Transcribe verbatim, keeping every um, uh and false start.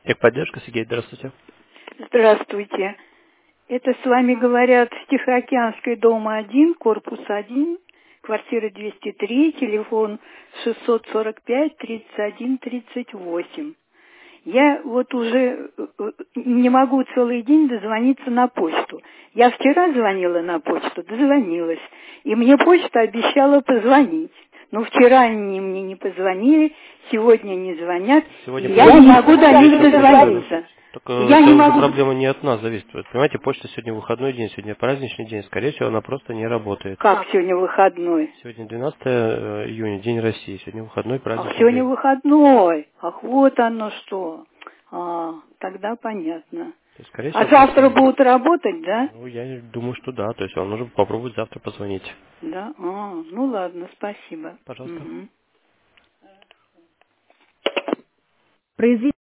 Техподдержка, Сергей, здравствуйте. Здравствуйте. Это с вами говорят с Тихоокеанской, дом один, корпус один, квартира двести три, телефон шестьсот сорок пять тридцать один тридцать восемь. Я вот уже не могу целый день дозвониться на почту. Я вчера звонила на почту, дозвонилась, и мне почта обещала позвонить. Но вчера они мне не позвонили, сегодня не звонят, Сегодня и я не могу до них дозвониться. Только Я это не уже могу. проблема не от нас зависит. Вот, понимаете, почта сегодня выходной день, сегодня праздничный день. Скорее всего, она просто не работает. Как сегодня выходной? Сегодня двенадцатое июня, День России. Сегодня выходной праздничный Ах, сегодня день. выходной. Ах, вот оно что. А, тогда понятно. То есть, скорее А всего, завтра просто... будут работать, да? Ну, я думаю, что да. То есть, вам нужно попробовать завтра позвонить. Да? А, ну ладно, спасибо. Пожалуйста. Угу. Произвести